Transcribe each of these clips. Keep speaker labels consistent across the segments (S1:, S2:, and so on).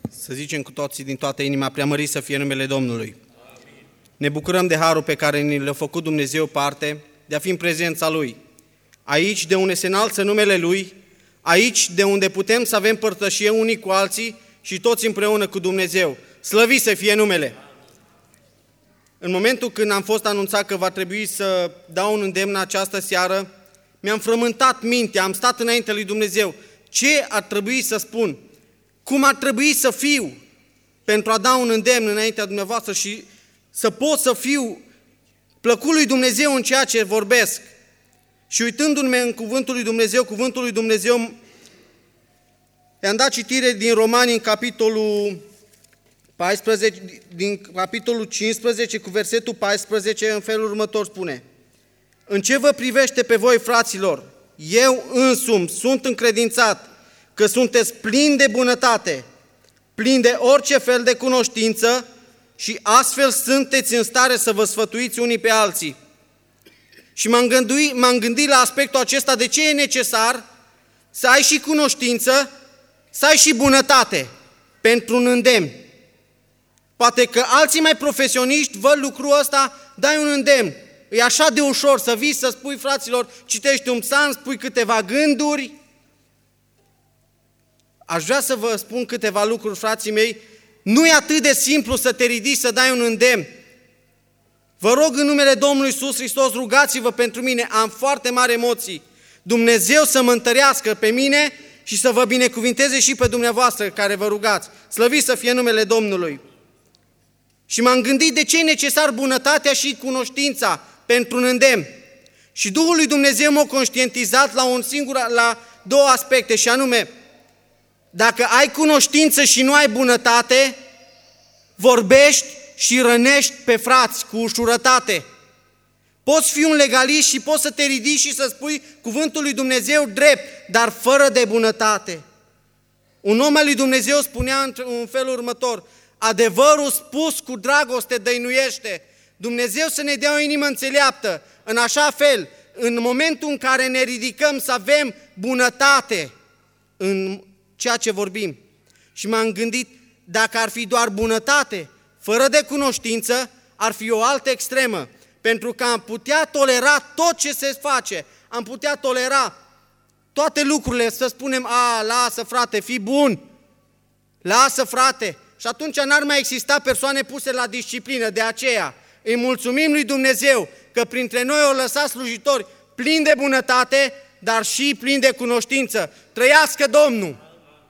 S1: Să zicem cu toții din toată inima, preamărit să fie numele Domnului. Amin. Ne bucurăm de harul pe care ni l-a făcut Dumnezeu parte, de a fi în prezența Lui. Aici de unde se înalță numele Lui, aici de unde putem să avem părtășie unii cu alții și toți împreună cu Dumnezeu. Slăvit să fie numele! În momentul când am fost anunțat că va trebui să dau un îndemn această seară, mi-am frământat mintea, am stat înainte lui Dumnezeu. Ce ar trebui să spun? Cum ar trebui să fiu pentru a da un îndemn înaintea dumneavoastră și să pot să fiu plăcut lui Dumnezeu în ceea ce vorbesc? Și uitându-mi în cuvântul lui Dumnezeu, i-am dat citire din Romani în capitolul 14, din capitolul 15 cu versetul 14, în felul următor spune: În ce vă privește pe voi, fraților, eu însumi sunt încredințat că sunteți plini de bunătate, plini de orice fel de cunoștință și astfel sunteți în stare să vă sfătuiți unii pe alții. Și m-am gândit la aspectul acesta, de ce e necesar să ai și cunoștință, să ai și bunătate pentru un îndemn. Poate că alții mai profesioniști văd lucrul ăsta, dai un îndemn. E așa de ușor să vii să spui, fraților, citești un psalm, spui câteva gânduri. Aș vrea să vă spun câteva lucruri, frații mei. Nu e atât de simplu să te ridici, să dai un îndemn. Vă rog în numele Domnului Iisus Hristos, rugați-vă pentru mine, am foarte mari emoții. Dumnezeu să mă întărească pe mine și să vă binecuvinteze și pe dumneavoastră care vă rugați. Slăviți să fie numele Domnului. Și m-am gândit de ce e necesar bunătatea și cunoștința pentru un îndemn. Și Duhul lui Dumnezeu m-a conștientizat la două aspecte, și anume, dacă ai cunoștință și nu ai bunătate, vorbești și rănești pe frați cu ușurătate. Poți fi un legalist și poți să te ridici și să spui cuvântul lui Dumnezeu drept, dar fără de bunătate. Un om al lui Dumnezeu spunea în felul următor: adevărul spus cu dragoste dăinuiește. Dumnezeu să ne dea o inimă înțeleaptă, în așa fel, în momentul în care ne ridicăm, să avem bunătate în ceea ce vorbim. Și m-am gândit, dacă ar fi doar bunătate, fără de cunoștință, ar fi o altă extremă. Pentru că am putea tolera tot ce se face, am putea tolera toate lucrurile, să spunem: lasă frate, fii bun, lasă frate. Și atunci n-ar mai exista persoane puse la disciplină. De aceea îi mulțumim lui Dumnezeu că printre noi au lăsat slujitori plini de bunătate, dar și plini de cunoștință. Trăiască Domnul!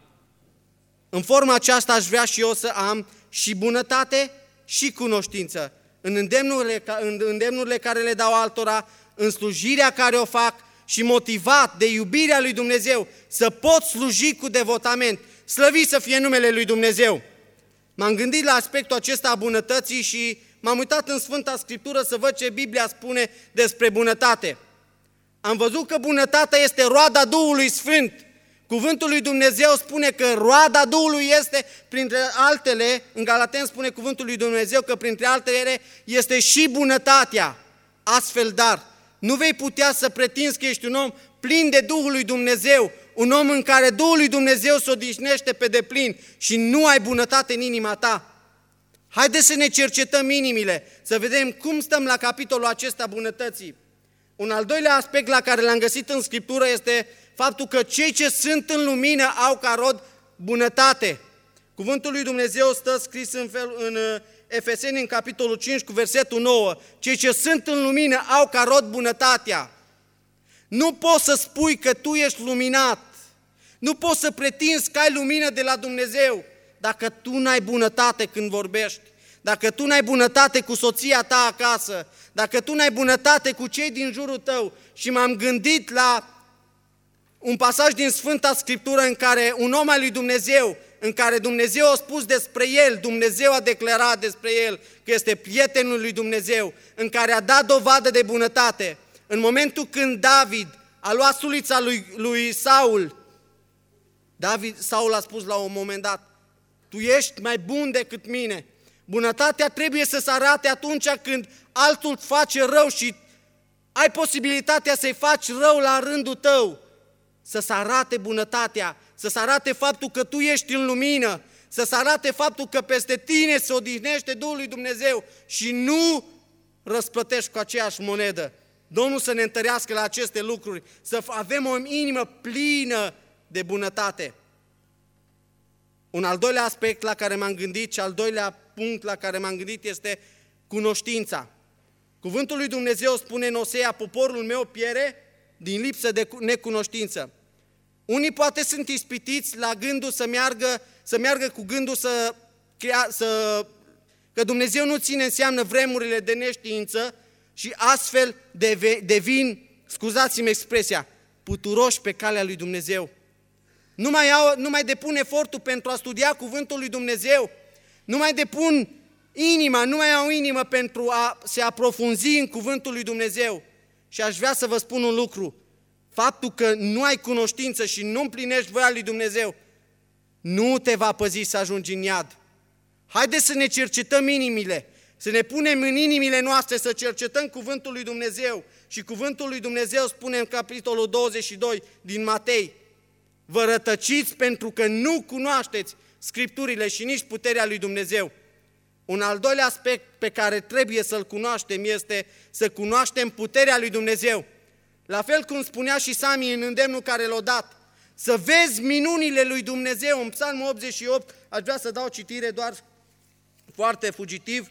S1: În forma aceasta aș vrea și eu să am și bunătate și cunoștință în îndemnurile care le dau altora, în slujirea care o fac și motivat de iubirea lui Dumnezeu să pot sluji cu devotament. Slăvit să fie numele lui Dumnezeu! M-am gândit la aspectul acesta a bunătății și m-am uitat în Sfânta Scriptură să văd ce Biblia spune despre bunătate. Am văzut că bunătatea este roada Duhului Sfânt. Cuvântul lui Dumnezeu spune că roada Duhului este, printre altele, în Galateni spune cuvântul lui Dumnezeu că printre altele este și bunătatea. Astfel, dar, nu vei putea să pretinzi că ești un om plin de Duhul lui Dumnezeu, un om în care Duhul lui Dumnezeu se odihnește pe deplin și nu ai bunătate în inima ta. Haideți să ne cercetăm inimile, să vedem cum stăm la capitolul acesta bunătății. Un al doilea aspect la care l-am găsit în Scriptură este faptul că cei ce sunt în lumină au ca rod bunătate. Cuvântul lui Dumnezeu stă scris în Efeseni, în capitolul 5, cu versetul 9. Cei ce sunt în lumină au ca rod bunătatea. Nu poți să spui că tu ești luminat, nu poți să pretinzi că ai lumină de la Dumnezeu dacă tu n-ai bunătate când vorbești, dacă tu n-ai bunătate cu soția ta acasă, dacă tu n-ai bunătate cu cei din jurul tău. Și m-am gândit la un pasaj din Sfânta Scriptură în care un om al lui Dumnezeu, în care Dumnezeu a spus despre el, Dumnezeu a declarat despre el că este prietenul lui Dumnezeu, în care a dat dovadă de bunătate. În momentul când David a luat sulița lui Saul, Saul a spus la un moment dat: tu ești mai bun decât mine. Bunătatea trebuie să se arate atunci când altul face rău și ai posibilitatea să-i faci rău la rândul tău. Să se arate bunătatea, să se arate faptul că tu ești în lumină, să-ți arate faptul că peste tine se odihnește Duhul lui Dumnezeu și nu răsplătești cu aceeași monedă. Domnul să ne întărească la aceste lucruri, să avem o inimă plină de bunătate. Un al doilea aspect la care m-am gândit și al doilea punct la care m-am gândit este cunoștința. Cuvântul lui Dumnezeu spune în Osea: poporul meu piere din lipsă de necunoștință. Unii poate sunt ispitiți la gândul să meargă cu gândul că Dumnezeu nu ține în seamă vremurile de neștiință și astfel devin, scuzați-mi expresia, puturoși pe calea lui Dumnezeu. Nu mai depun efortul pentru a studia cuvântul lui Dumnezeu, nu mai depun inima, nu mai au inimă pentru a se aprofunzi în cuvântul lui Dumnezeu. Și aș vrea să vă spun un lucru: faptul că nu ai cunoștință și nu împlinești voia lui Dumnezeu nu te va păzi să ajungi în iad. Haideți să ne cercetăm inimile, să ne punem în inimile noastre, să cercetăm cuvântul lui Dumnezeu. Și cuvântul lui Dumnezeu spune în capitolul 22 din Matei: vă rătăciți pentru că nu cunoașteți Scripturile și nici puterea lui Dumnezeu. Un al doilea aspect pe care trebuie să-l cunoaștem este să cunoaștem puterea lui Dumnezeu. La fel cum spunea și Sami în îndemnul care l-a dat, să vezi minunile lui Dumnezeu. În Psalmul 88, aș vrea să dau citire doar foarte fugitiv,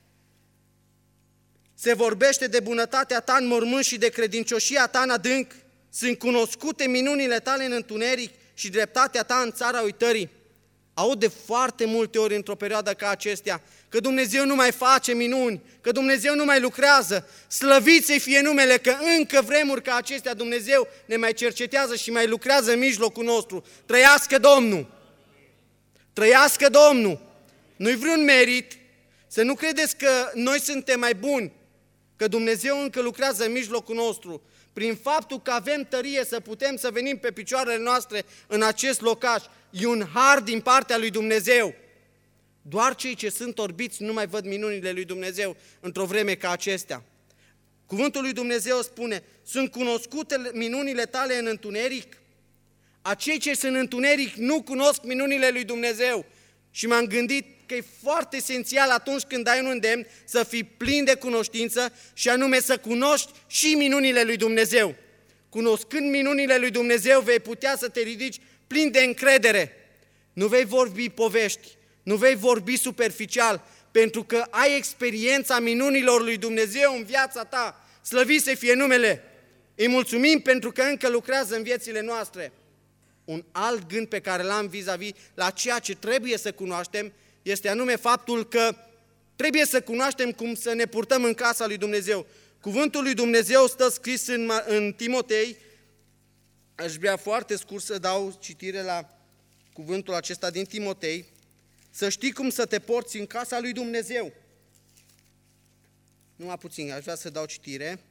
S1: se vorbește de bunătatea ta în mormânt și de credincioșia ta în adânc. Sunt cunoscute minunile tale în întuneric și dreptatea ta în țara uitării. Aud de foarte multe ori într-o perioadă ca acestea că Dumnezeu nu mai face minuni, că Dumnezeu nu mai lucrează. Slăvit să fie numele că încă vremuri ca acestea Dumnezeu ne mai cercetează și mai lucrează în mijlocul nostru. Trăiască Domnul! Trăiască Domnul! Nu-i vreun merit, să nu credeți că noi suntem mai buni, că Dumnezeu încă lucrează în mijlocul nostru. Prin faptul că avem tărie să putem să venim pe picioarele noastre în acest locaș, e un har din partea lui Dumnezeu. Doar cei ce sunt orbiți nu mai văd minunile lui Dumnezeu într-o vreme ca acestea. Cuvântul lui Dumnezeu spune: sunt cunoscute minunile tale în întuneric. Acei ce sunt în întuneric nu cunosc minunile lui Dumnezeu. Și m-am gândit că e foarte esențial atunci când ai un îndemn să fii plin de cunoștință și anume să cunoști și minunile lui Dumnezeu. Cunoscând minunile lui Dumnezeu vei putea să te ridici plin de încredere. Nu vei vorbi povești, nu vei vorbi superficial, pentru că ai experiența minunilor lui Dumnezeu în viața ta. Slăvit să fie numele! Îi mulțumim pentru că încă lucrează în viețile noastre. Un alt gând pe care l-am vis-a-vis la ceea ce trebuie să cunoaștem este anume faptul că trebuie să cunoaștem cum să ne purtăm în casa lui Dumnezeu. Cuvântul lui Dumnezeu stă scris în Timotei. Aș vrea foarte scurt să dau citire la cuvântul acesta din Timotei. Să știi cum să te porți în casa lui Dumnezeu. Numai puțin, aș vrea să dau citire.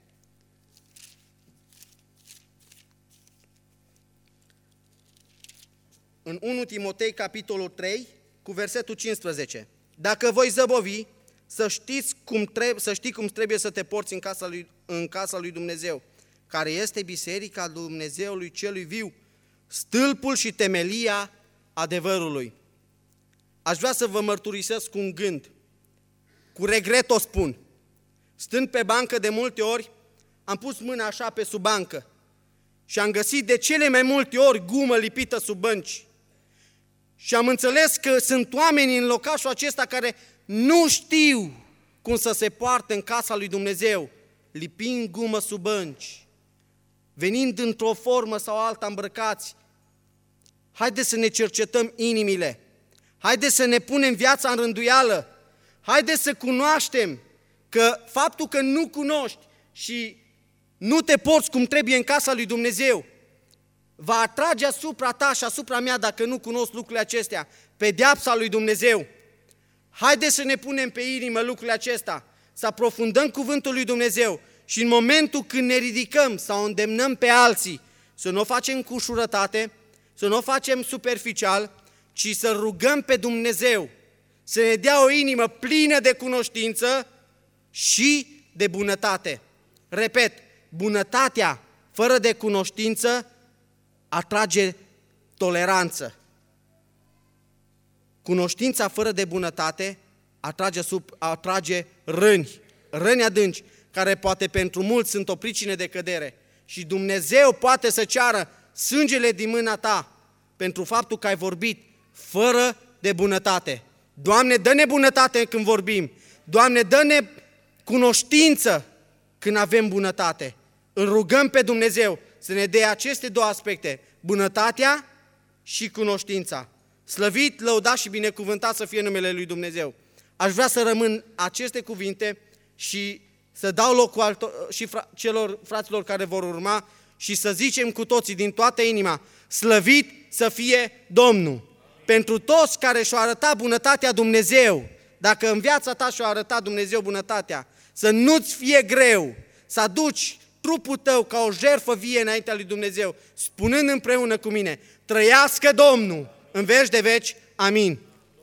S1: În 1 Timotei, capitolul 3, cu versetul 15. Dacă voi zăbovi, să știi cum trebuie să te porți în casa lui Dumnezeu, care este biserica Dumnezeului celui viu, stâlpul și temelia adevărului. Aș vrea să vă mărturisesc un gând. Cu regret o spun. Stând pe bancă de multe ori, am pus mâna așa pe sub bancă și am găsit de cele mai multe ori gumă lipită sub bănci. Și am înțeles că sunt oameni în locașul acesta care nu știu cum să se poarte în casa lui Dumnezeu, lipind gumă sub bănci, venind într-o formă sau alta îmbrăcați. Haideți să ne cercetăm inimile, haideți să ne punem viața în rânduială, haideți să cunoaștem că faptul că nu cunoști și nu te porți cum trebuie în casa lui Dumnezeu, va atrage asupra ta și asupra mea, dacă nu cunosc lucrurile acestea, pedeapsa lui Dumnezeu. Haideți să ne punem pe inimă lucrurile acestea, să aprofundăm cuvântul lui Dumnezeu și în momentul când ne ridicăm sau îndemnăm pe alții, să nu o facem cu ușurătate, să nu o facem superficial, ci să rugăm pe Dumnezeu să ne dea o inimă plină de cunoștință și de bunătate. Repet, bunătatea fără de cunoștință atrage toleranță. Cunoștința fără de bunătate atrage răni adânci, care poate pentru mulți sunt o pricină de cădere. Și Dumnezeu poate să ceară sângele din mâna ta pentru faptul că ai vorbit fără de bunătate. Doamne, dă-ne bunătate când vorbim. Doamne, dă-ne cunoștință când avem bunătate. Îl rugăm pe Dumnezeu să ne dea aceste două aspecte, bunătatea și cunoștința. Slăvit, lăudat și binecuvântat să fie numele lui Dumnezeu. Aș vrea să rămân aceste cuvinte și să dau loc și celor fraților care vor urma și să zicem cu toții din toată inima, slăvit să fie Domnul. Pentru toți care și-au arătat bunătatea Dumnezeu, dacă în viața ta și-a arătat Dumnezeu bunătatea, să nu-ți fie greu să aduci trupul tău ca o jertfă vie înaintea lui Dumnezeu, spunând împreună cu mine, trăiască Domnul în veci de veci, amin.